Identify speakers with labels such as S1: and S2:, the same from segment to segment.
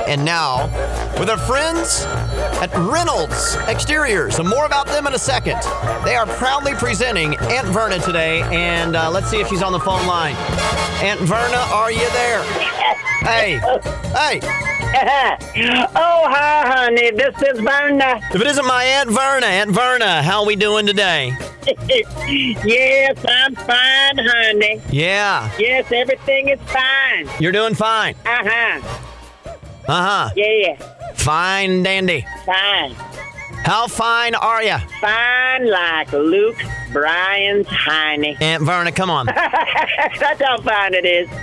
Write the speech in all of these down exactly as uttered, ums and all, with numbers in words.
S1: and now with our friends at Reynolds Exteriors. And more about them in a second. They are proudly presenting Aunt Verna today, and uh, let's see if she's on the phone line. Aunt Verna, are you there? Hey, hey.
S2: Oh, hi, honey. This is Verna.
S1: If it isn't my Aunt Verna, Aunt Verna, how are we doing today?
S2: Yes, I'm fine, honey.
S1: Yeah.
S2: Yes, everything is fine.
S1: You're doing fine.
S2: Uh-huh.
S1: Uh-huh.
S2: Yeah,
S1: Fine, dandy.
S2: fine.
S1: How fine are you?
S2: Fine like Luke Bryan's honey.
S1: Aunt Verna, come on.
S2: That's how fine it is.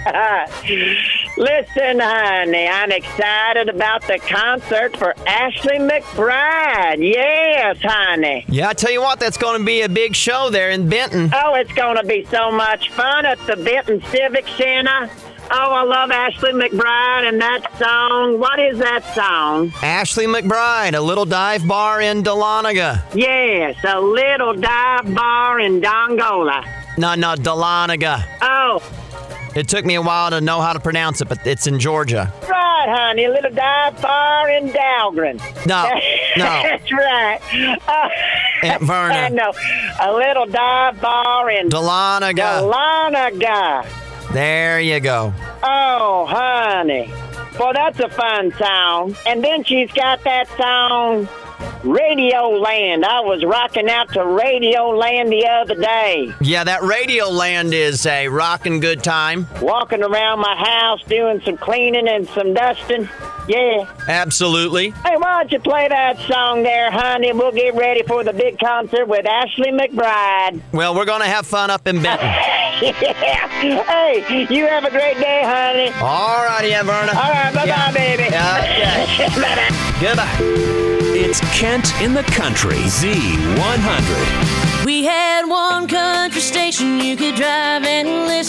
S2: Listen, honey, I'm excited about the concert for Ashley McBryde. Yes, honey.
S1: Yeah, I tell you what, that's going to be a big show there in Benton.
S2: Oh, it's going to be so much fun at the Benton Civic Center. Oh, I love Ashley McBryde and that song. What is that song?
S1: Ashley McBryde, a little dive bar in Dahlonega.
S2: Yes, a little dive bar in Dongola.
S1: No, no, Dahlonega.
S2: Oh,
S1: It took me a while to know how to pronounce it, but it's in Georgia.
S2: right, honey, a little dive bar in Dahlgren.
S1: No, no.
S2: That's right. Uh,
S1: Aunt Verna.
S2: I know. A little dive bar in
S1: Dahlonega.
S2: Dahlonega.
S1: There you go.
S2: Oh, honey. Well, that's a fun song. And then she's got that song, Radio Land. I was rocking out to Radio Land the other day.
S1: Yeah, that Radio Land is a rockin' good time.
S2: Walking around my house doing some cleaning and some dusting. Yeah.
S1: Absolutely.
S2: Hey, why don't you play that song there, honey? We'll get ready for the big concert with Ashley McBryde.
S1: Well, we're going to have fun up in Benton.
S2: Yeah. Hey, you have a great day, honey.
S1: All righty, Aunt Verna.
S2: All right, bye-bye,
S1: Yeah.
S2: baby.
S1: Yeah,
S2: Bye-bye.
S1: Goodbye.
S3: It's Kent in the Country, Z one hundred.
S4: We had one